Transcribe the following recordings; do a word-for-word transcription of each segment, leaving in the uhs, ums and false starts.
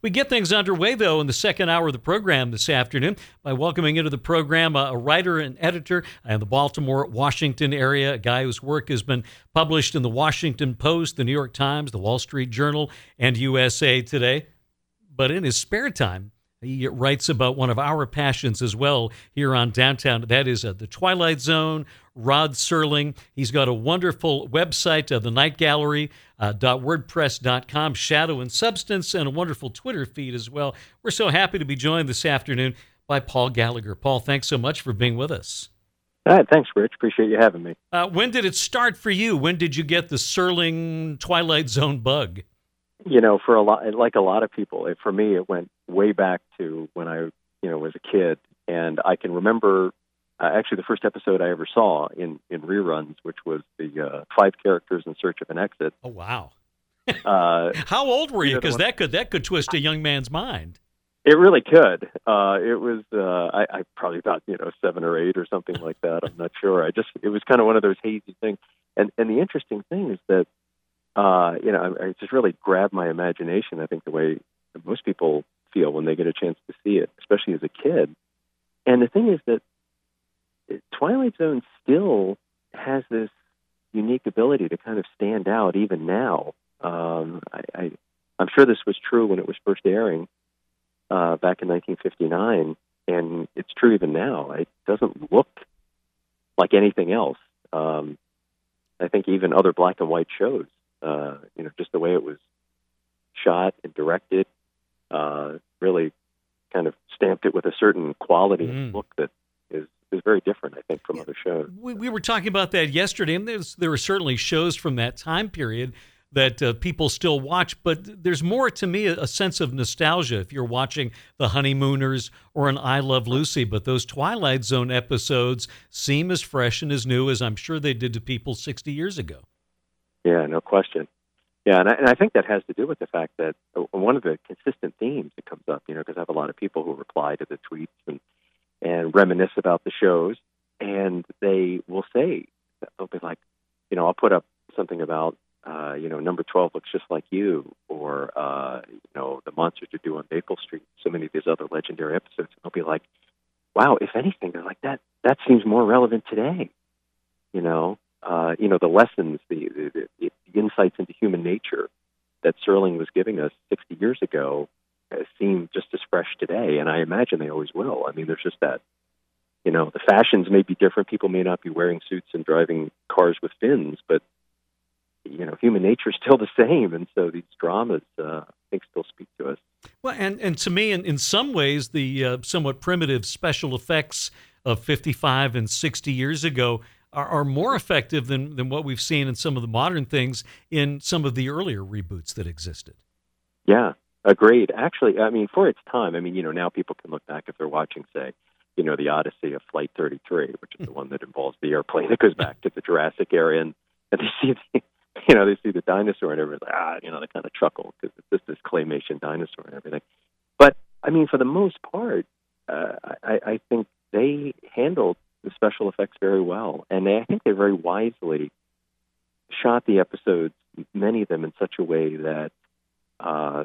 We get things underway, though, in the second hour of the program this afternoon by welcoming into the program a, a writer and editor in the Baltimore, Washington area, a guy whose work has been published in the Washington Post, the New York Times, the Wall Street Journal, and U S A Today. But in his spare time, he writes about one of our passions as well here on Downtown. That is uh, The Twilight Zone, Rod Serling. He's got a wonderful website, uh, the night gallery dot wordpress dot com, Shadow and Substance, and a wonderful Twitter feed as well. We're so happy to be joined this afternoon by Paul Gallagher. Paul, thanks so much for being with us. All right, thanks, Rich. Appreciate you having me. Uh, when did it start for you? When did you get the Serling Twilight Zone bug? You know, for a lot, like a lot of people, it, for me, it went way back to when I, you know, was a kid, and I can remember uh, actually the first episode I ever saw in, in reruns, which was the uh, Five Characters in Search of an Exit. Oh wow! uh, How old were you? Because you know, that could that could twist a young man's mind. It really could. Uh, it was uh, I, I probably about you know seven or eight or something like that. I'm not sure. I just it was kind of one of those hazy things. And and the interesting thing is that. Uh, you know, it just really grabbed my imagination, I think, the way most people feel when they get a chance to see it, especially as a kid. And the thing is that Twilight Zone still has this unique ability to kind of stand out even now. Um, I, I, I'm sure this was true when it was first airing uh, back in nineteen fifty-nine, and it's true even now. It doesn't look like anything else. Um, I think even other black and white shows, Uh, you know, just the way it was shot and directed, uh, really kind of stamped it with a certain quality mm. and look that is, is very different, I think, from yeah. other shows. We, we were talking about that yesterday, and there's, there were certainly shows from that time period that uh, people still watch, but there's more, to me, a, a sense of nostalgia if you're watching The Honeymooners or an I Love Lucy, but those Twilight Zone episodes seem as fresh and as new as I'm sure they did to people sixty years ago. Yeah, no question. Yeah, and I, and I think that has to do with the fact that uh, one of the consistent themes that comes up, you know, because I have a lot of people who reply to the tweets and, and reminisce about the shows, and they will say, they'll be like, you know, I'll put up something about, uh, you know, number twelve looks just like you, or, uh, you know, the monsters are due on Maple Street, so many of these other legendary episodes, and they'll be like, wow, if anything, they're like, that, that seems more relevant today, you know? Uh, you know, the lessons, the, the, the insights into human nature that Serling was giving us sixty years ago uh, seem just as fresh today, and I imagine they always will. I mean, there's just that, you know, the fashions may be different. People may not be wearing suits and driving cars with fins, but, you know, human nature is still the same, and so these dramas, uh, I think, still speak to us. Well, and, and to me, in, in some ways, the uh, somewhat primitive special effects of fifty-five and sixty years ago Are, are more effective than, than what we've seen in some of the modern things in some of the earlier reboots that existed. Yeah, agreed. Actually, I mean, for its time, I mean, you know, now people can look back if they're watching, say, you know, the Odyssey of Flight thirty-three, which is the one that involves the airplane that goes back to the Jurassic era, and, and they see, the, you know, they see the dinosaur and everyone's like, ah, you know, they kind of chuckle because it's just this claymation dinosaur and everything. But, I mean, for the most part, uh, I, I think they handled the special effects very well, and they, I think they very wisely shot the episodes, many of them, in such a way that uh,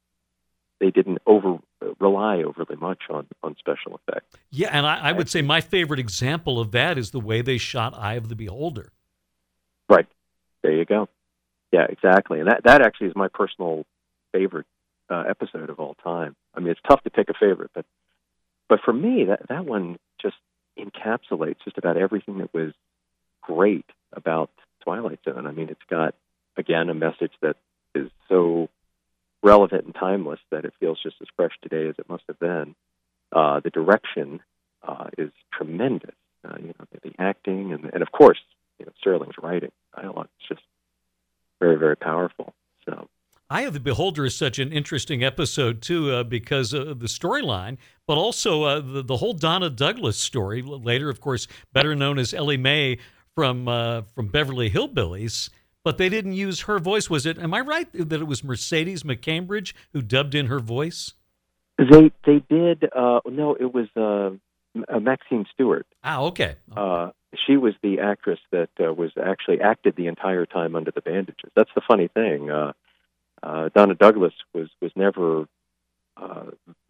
they didn't over rely overly much on, on special effects. Yeah, and I, I would say my favorite example of that is the way they shot Eye of the Beholder. Right. There you go. Yeah, exactly. And that, that actually is my personal favorite uh, episode of all time. I mean, it's tough to pick a favorite, but but for me, that, that one just encapsulates just about everything that was great about Twilight Zone. I mean, it's got, again, a message that is so relevant and timeless that it feels just as fresh today as it must have been. Uh, the direction uh, is tremendous. Uh, you know, the, the acting and, and of course, you know, Serling's writing, dialogue. It's just very, very powerful. So. Eye of the Beholder is such an interesting episode, too, uh, because of the storyline, but also uh, the, the whole Donna Douglas story, later, of course, better known as Ellie Mae from uh, from Beverly Hillbillies, but they didn't use her voice. Was it, am I right that it was Mercedes McCambridge who dubbed in her voice? They they did, uh, no, it was uh, Maxine Stewart. Ah, okay. Uh, she was the actress that uh, was actually acted the entire time under the bandages. That's the funny thing. Uh, Uh, Donna Douglas was, was never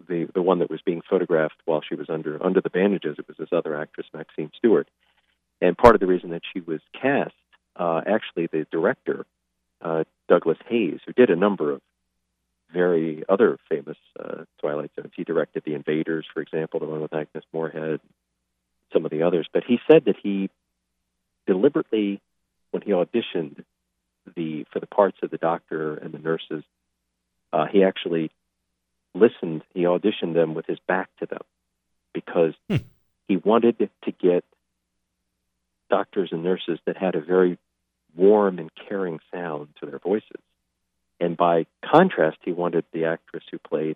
the the one that was being photographed while she was under under the bandages. It was this other actress, Maxine Stewart. And part of the reason that she was cast, uh, actually, the director, uh, Douglas Hayes, who did a number of very other famous uh, Twilight Zones. He directed The Invaders, for example, the one with Agnes Moorehead, some of the others. But he said that he deliberately, when he auditioned the for the parts of the doctor and the nurses, uh, he actually listened. He auditioned them with his back to them because hmm. he wanted to get doctors and nurses that had a very warm and caring sound to their voices. And by contrast, he wanted the actress who played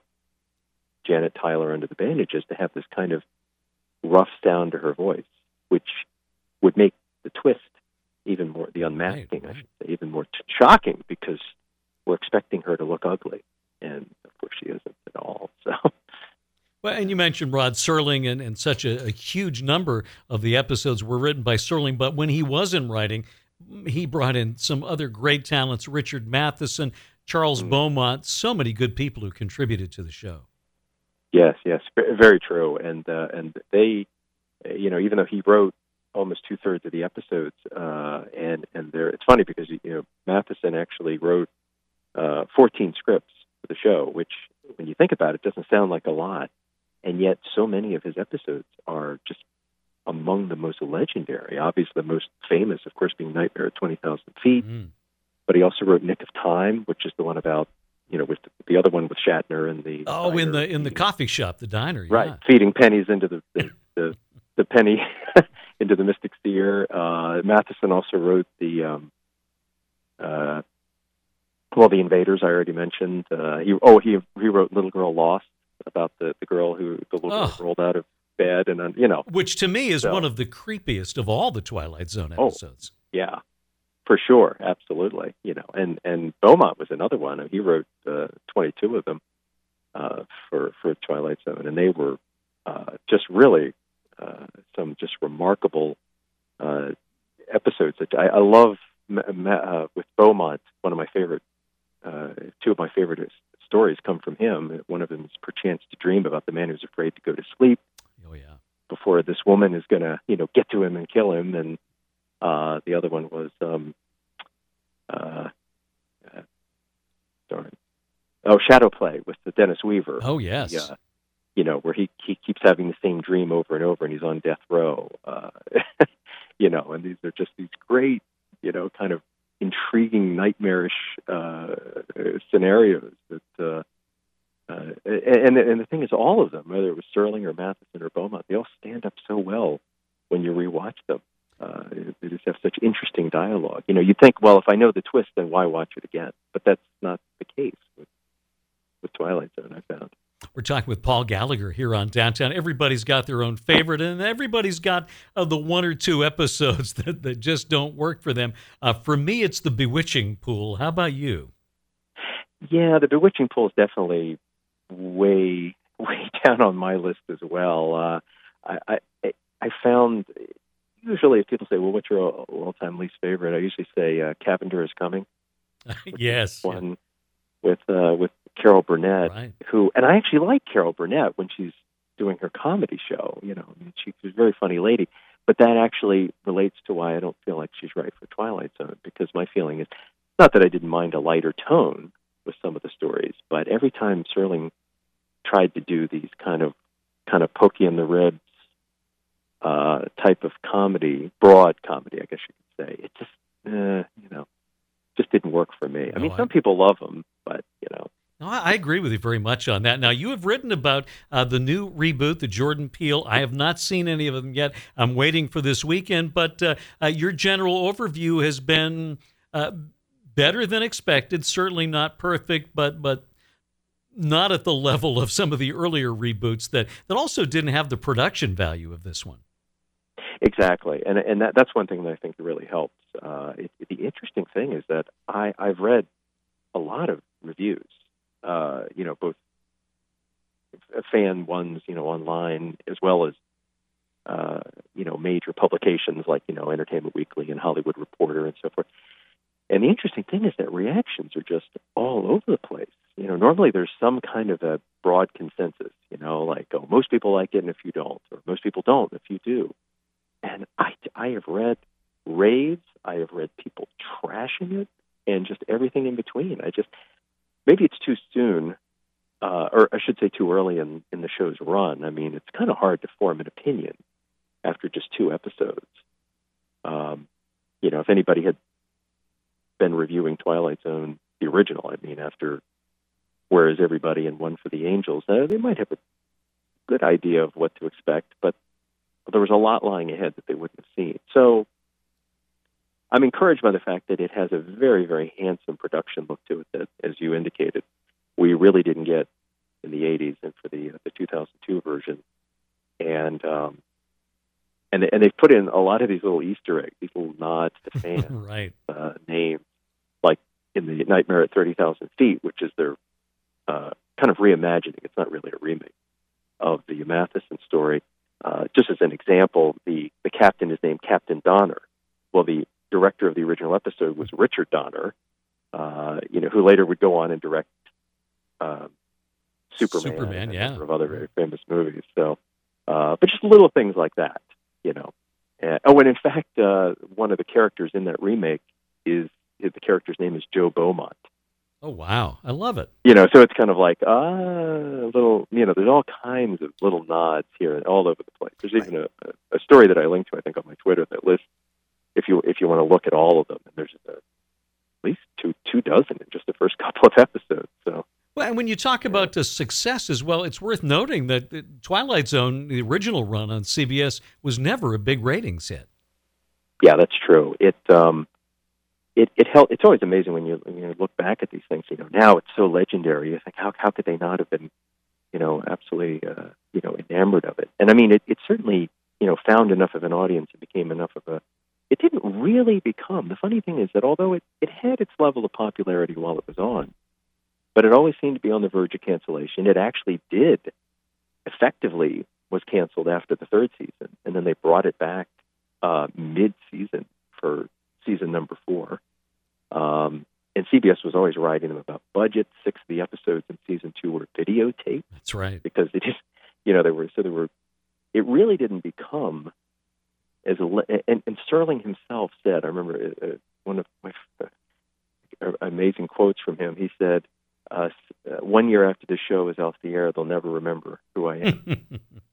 Janet Tyler under the bandages to have this kind of rough sound to her voice, which would make the twist even more, the unmasking, right, right. I should say, even more t- shocking, because we're expecting her to look ugly. And, of course, she isn't at all. So, well, and you mentioned Rod Serling, and, and such a, a huge number of the episodes were written by Serling. But when he wasn't writing, he brought in some other great talents, Richard Matheson, Charles mm. Beaumont, so many good people who contributed to the show. Yes, yes, very true. And uh, and they, you know, even though he wrote almost two thirds of the episodes, uh, and and there, it's funny because you know Matheson actually wrote uh, fourteen scripts for the show, which, when you think about it, doesn't sound like a lot, and yet so many of his episodes are just among the most legendary. Obviously, the most famous, of course, being Nightmare at twenty thousand feet. Mm. But he also wrote Nick of Time, which is the one about, you know, with the, the other one with Shatner and the oh, diner, in the in the coffee shop, the diner, yeah. Right, feeding pennies into the the, the, the penny into the Mystic Seer. Uh, Matheson also wrote the um, uh, well, the Invaders. I already mentioned. Uh, he oh he he wrote Little Girl Lost, about the, the girl who the little oh. girl rolled out of bed, and uh, you know, which to me is so. one of the creepiest of all the Twilight Zone episodes. Oh, yeah. For sure, absolutely. You know, and, and Beaumont was another one. He wrote uh, twenty-two of them uh, for for Twilight Zone, and they were uh, just really uh, some just remarkable uh, episodes. That I, I love uh, with Beaumont. One of my favorite, uh, two of my favorite stories come from him. One of them is "Perchance to Dream," about the man who's afraid to go to sleep. Oh yeah. Before this woman is going to, you know, get to him and kill him, and Uh, the other one was, um, uh, uh, darn, oh, Shadow Play with the Dennis Weaver. Oh, yes. The, uh, you know, where he, he keeps having the same dream over and over, and he's on death row. Uh, you know, and these are just these great, you know, kind of intriguing, nightmarish uh, scenarios that. Uh, uh, and and the thing is, all of them, whether it was Serling or Matheson or Beaumont, they all stand up so well when you rewatch them. Uh, they just have such interesting dialogue. You know, you think, well, if I know the twist, then why watch it again? But that's not the case with, with Twilight Zone, I found. We're talking with Paul Gallagher here on Downtown. Everybody's got their own favorite, and everybody's got uh, the one or two episodes that, that just don't work for them. Uh, for me, it's the Bewitching Pool. How about you? Yeah, the Bewitching Pool is definitely way, way down on my list as well. Uh, I, I, I found... Usually, if people say, well, what's your all-time least favorite? I usually say uh, Cavender is Coming. Yes. One yeah. with uh, with Carol Burnett, right. who, and I actually like Carol Burnett when she's doing her comedy show. You know, I mean, she's a very funny lady. But that actually relates to why I don't feel like she's right for Twilight Zone, because my feeling is, not that I didn't mind a lighter tone with some of the stories, but every time Serling tried to do these kind of kind of pokey in the ribs, Uh, type of comedy, broad comedy, I guess you could say. It just, uh, you know, just didn't work for me. I no, mean, I... some people love them, but, you know. No, I agree with you very much on that. Now, you have written about uh, the new reboot, the Jordan Peele. I have not seen any of them yet. I'm waiting for this weekend, but uh, uh, your general overview has been uh, better than expected. Certainly not perfect, but but not at the level of some of the earlier reboots that, that also didn't have the production value of this one. Exactly, and and that, that's one thing that I think really helps. Uh, it, the interesting thing is that I, I've read a lot of reviews, uh, you know, both fan ones, you know, online, as well as, uh, you know, major publications like, you know, Entertainment Weekly and Hollywood Reporter and so forth. And the interesting thing is that reactions are just all over the place. You know, normally there's some kind of a broad consensus, you know, like, oh, most people like it and a few don't, or most people don't and a few do. And I, I have read raves, I have read people trashing it, and just everything in between. I just, maybe it's too soon, uh, or I should say too early in, in the show's run. I mean, it's kind of hard to form an opinion after just two episodes. Um, you know, if anybody had been reviewing Twilight Zone, the original, I mean, after Where Is Everybody and One for the Angels, uh, they might have a good idea of what to expect, but there was a lot lying ahead that they wouldn't have seen. So I'm encouraged by the fact that it has a very, very handsome production look to it that, as you indicated, we really didn't get in the eighties and for the, uh, the two thousand two version. And, um, and, and they've put in a lot of these little Easter eggs, these little nods to fan right. uh, names, like in the Nightmare at thirty thousand feet, which is their uh, kind of reimagining. It's not really a remake of the Matheson story. Uh, just as an example, the, the captain is named Captain Donner. Well, the director of the original episode was Richard Donner, uh, you know, who later would go on and direct uh, Superman, Superman, and yeah. a number of other very famous movies. So, uh, but just little things like that, you know. Uh, oh, and in fact, uh, one of the characters in that remake is, is the character's name is Joe Beaumont. Oh, wow. I love it. You know, so it's kind of like, ah, a little, you know, there's all kinds of little nods here and all over the place. There's even a, a story that I linked to, I think, on my Twitter that lists, if you if you want to look at all of them, and there's a, at least two two dozen in just the first couple of episodes. So, well, and when you talk about the success as well, it's worth noting that the Twilight Zone, the original run on C B S, was never a big ratings hit. Yeah, that's true. It um, it it held. It's always amazing when you when you look back at these things. You know, now it's so legendary. You think, how how could they not have been, you know, absolutely, uh, you know, enamored of it? And I mean, it it certainly, you know, found enough of an audience. It became enough of a. It didn't really become. The funny thing is that although it it had its level of popularity while it was on, but it always seemed to be on the verge of cancellation. It actually did, effectively, was canceled after the third season, and then they brought it back uh, mid-season for season number four. Um, and C B S was always writing them about budget. Six of the episodes in season two were videotaped. That's right. Because they just, you know, there were so there were. It really didn't become as a, and, and Serling himself said. I remember uh, one of my uh, amazing quotes from him. He said, uh, "One year after the show is off the air, they'll never remember who I am."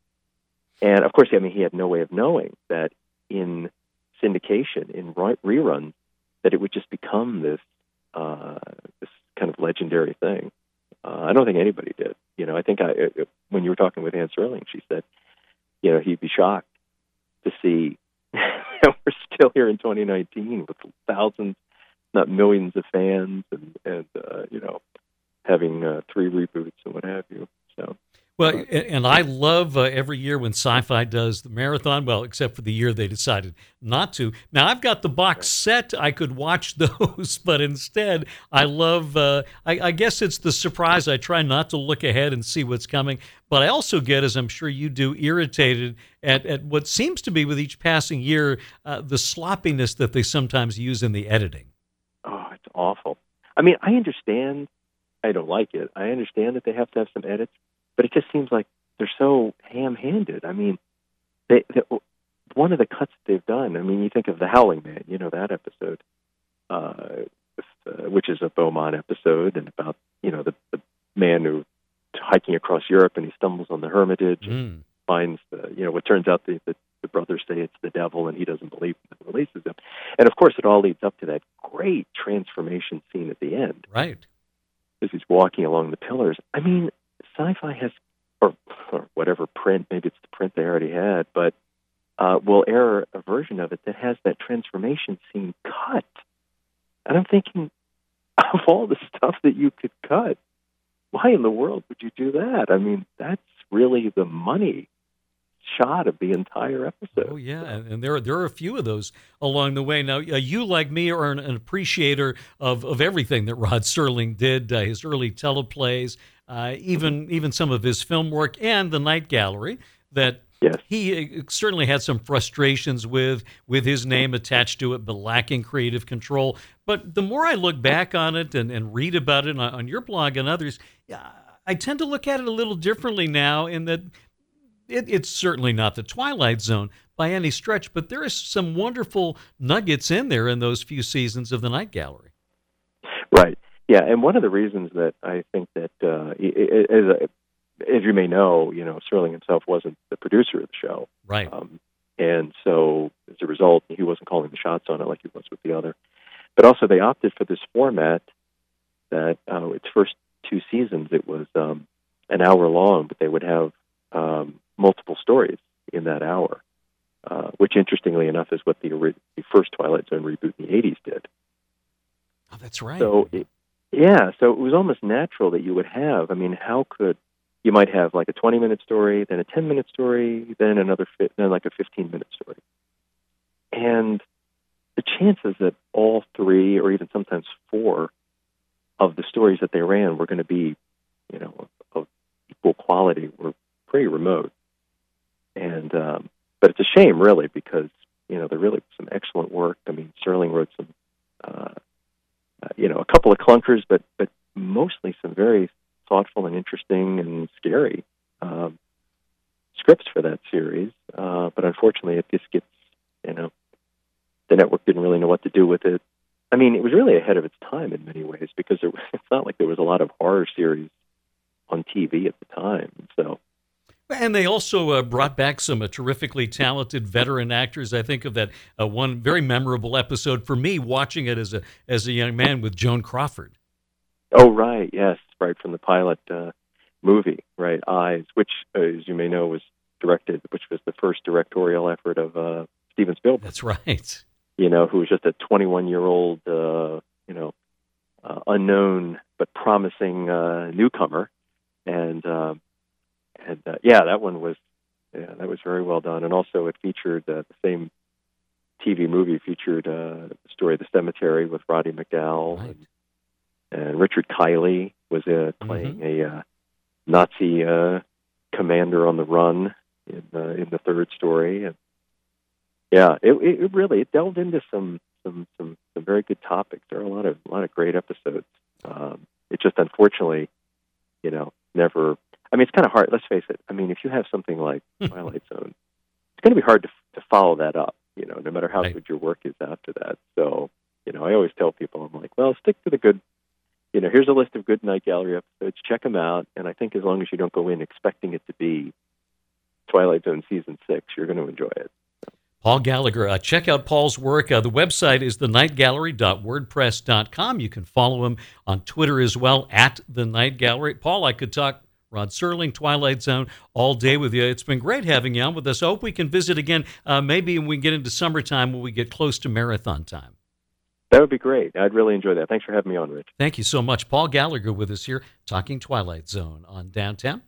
And of course, I mean, he had no way of knowing that in syndication, in reruns, that it would just become this uh, this kind of legendary thing. Uh, I don't think anybody did. You know, I think I, it, when you were talking with Anne Serling, she said, you know, he'd be shocked to see that we're still here in twenty nineteen with thousands, not millions of fans, and, and uh, you know, having uh, three reboots and what have you. So. Well, and I love uh, every year when Sci-Fi does the marathon, well, except for the year they decided not to. Now, I've got the box set. I could watch those, but instead, I love, uh, I, I guess it's the surprise. I try not to look ahead and see what's coming, but I also get, as I'm sure you do, irritated at, at what seems to be, with each passing year, uh, the sloppiness that they sometimes use in the editing. Oh, it's awful. I mean, I understand. I don't like it. I understand that they have to have some edits. But it just seems like they're so ham-handed. I mean, they, they, one of the cuts that they've done, I mean, you think of The Howling Man, you know, that episode, uh, uh, which is a Beaumont episode, and about, you know, the, the man who hiking across Europe, and he stumbles on the Hermitage mm. and finds, the, you know, what turns out the, the, the brothers say it's the devil, and he doesn't believe him and releases him. And, of course, it all leads up to that great transformation scene at the end. Right. As he's walking along the pillars. I mean, Sci-Fi has, or, or whatever print, maybe it's the print they already had, but uh, will air a version of it that has that transformation scene cut. And I'm thinking, of all the stuff that you could cut, why in the world would you do that? I mean, that's really the money shot of the entire episode. Oh, yeah, and there are, there are a few of those along the way. Now, uh, you, like me, are an, an appreciator of, of everything that Rod Serling did, uh, his early teleplays, Uh, even even some of his film work, and the Night Gallery that Yes. He uh, certainly had some frustrations with with his name attached to it, but lacking creative control. But the more I look back on it and, and read about it on, on your blog and others, yeah, I tend to look at it a little differently now in that it, it's certainly not the Twilight Zone by any stretch, but there is some wonderful nuggets in there in those few seasons of the Night Gallery. Right. Yeah, and one of the reasons that I think that, uh, as, as you may know, you know, Serling himself wasn't the producer of the show. Right. Um, and so, as a result, he wasn't calling the shots on it like he was with the other. But also, they opted for this format that uh, its first two seasons, it was um, an hour long, but they would have um, multiple stories in that hour, uh, which, interestingly enough, is what the, the first Twilight Zone reboot in the eighties did. Oh, that's right. So, it, yeah, so it was almost natural that you would have, I mean, how could, you might have like a twenty-minute story, then a ten-minute story, then another, fi- then like a fifteen-minute story. And the chances that all three, or even sometimes four, of the stories that they ran were going to be, you know, of, of equal quality were pretty remote. And, um, but it's a shame, really, because, you know, there really was some excellent work. I mean, Serling wrote some, uh, uh, you know, a couple of clunkers, but, but mostly some very thoughtful and interesting and scary um, scripts for that series. Uh, but unfortunately, it just gets, you know, the network didn't really know what to do with it. I mean, it was really ahead of its time in many ways because it, it's not like there was a lot of horror series on T V at the time. So, and they also uh, brought back some uh, terrifically talented veteran actors. I think of that uh, one very memorable episode for me, watching it as a as a young man, with Joan Crawford. Oh, right, yes, right from the pilot uh, movie, right, Eyes, which, uh, as you may know, was directed, which was the first directorial effort of uh, Steven Spielberg. That's right. You know, who was just a twenty-one-year-old, uh, you know, uh, unknown but promising uh, newcomer, and um, and uh, yeah, that one was, yeah, that was very well done, and also it featured uh, the same T V movie featured uh, the story of the cemetery with Roddy McDowall, Right. and, and Richard Kiley was uh, playing Mm-hmm. a uh, Nazi uh, commander on the run in uh, in the third story, and yeah, it, it really it delved into some, some some some very good topics. There are a lot of a lot of great episodes. Um, it just unfortunately, you know, never. I mean, it's kind of hard. Let's face it. I mean, if you have something like Twilight Zone, it's going to be hard to to follow that up. You know, no matter how Right. good your work is after that. So, you know, I always tell people, I'm like, well, stick to the good. You know, here's a list of good Night Gallery episodes. Check them out, and I think as long as you don't go in expecting it to be Twilight Zone season six, you're going to enjoy it. Paul Gallagher. Uh, check out Paul's work. Uh, the website is the night gallery dot wordpress dot com. You can follow him on Twitter as well, at The Night Gallery. Paul, I could talk Rod Serling, Twilight Zone, all day with you. It's been great having you on with us. I hope we can visit again, uh, maybe when we get into summertime, when we get close to marathon time. That would be great. I'd really enjoy that. Thanks for having me on, Rich. Thank you so much. Paul Gallagher with us here, talking Twilight Zone on Downtown